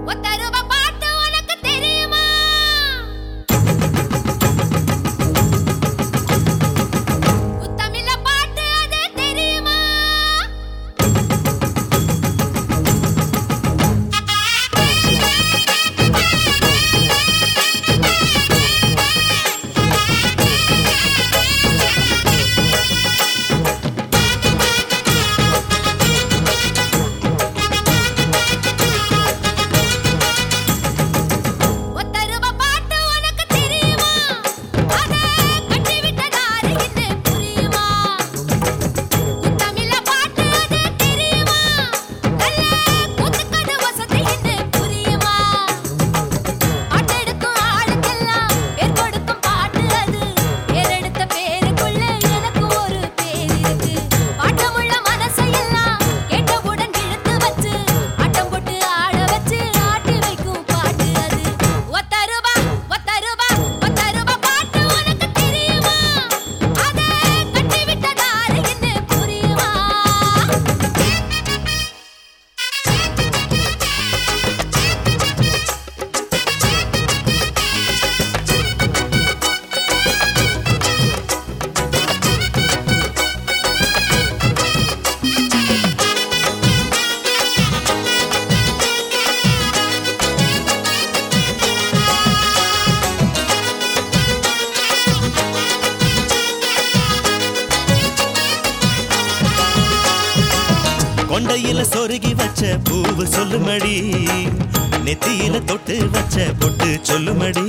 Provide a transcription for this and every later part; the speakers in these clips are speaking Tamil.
கொண்டையில சொருகி வச்ச பூவு சொல்லுமடி, நெத்தியில தொட்டு வச்ச பொட்டு சொல்லுமடி.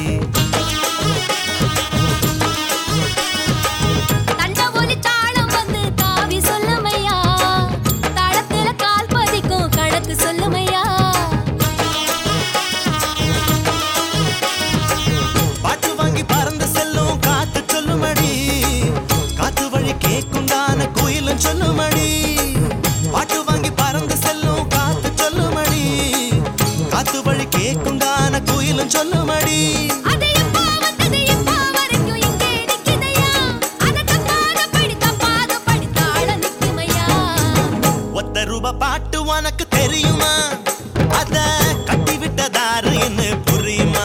பாட்டு வாங்கி பறந்து செல்லும் காத்து சொல்லுமடி, காத்து வழி கேக்குண்டான கோயிலும் சொல்லுமடி. பாட்டு வாங்கி பறந்து செல்லும் காத்து சொல்லுமடி, காத்து வழி கேக்குண்டான கோயிலும் சொல்லுமடி. ஒத்த ரூபா பாட்டு உனக்கு தெரியுமா, அத கட்டி விட்டதாரு என்ன புரியுமா?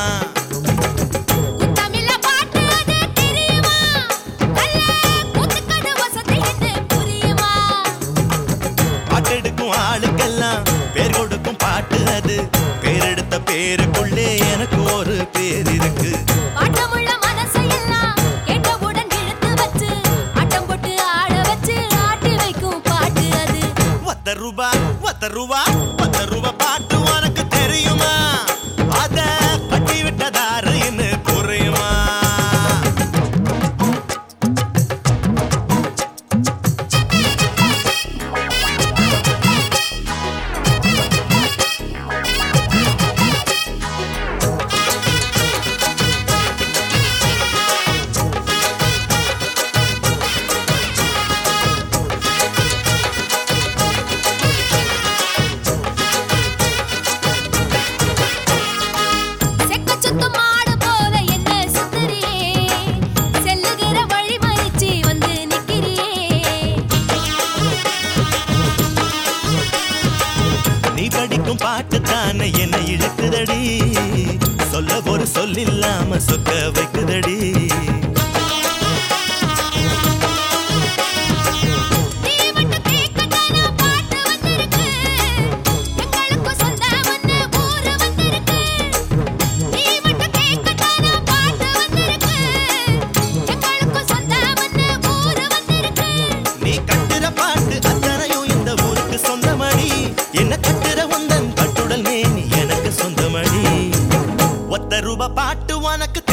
பாட்டெடுக்கும் ஆளுக்கெல்லாம் பேர் கொடுக்கும் பாட்டு அது, பேரெடுத்த பேருக்குள்ளே எனக்கு ஒரு பேர் இருக்கு. ஒத்த ரூபா பாட்டு உனக்கு தெரியுமா, அத கட்டி விட்டதாரு என்ன புரியுமா? படிக்கும் பாட்டு தானே என்ன இழுக்குதடி, சொல்ல ஒரு சொல்லில்லாம சொக்க வைக்குதடி. நீ கட்டுற பாட்டு அத்தனையும் இந்த ஊருக்கு சொந்தமடி, என்ன கட்டுற உந்தன் கட்டுடல் மேனி எனக்கு சொந்தமடி. ஒத்த ரூபா பாட்டு உனக்கு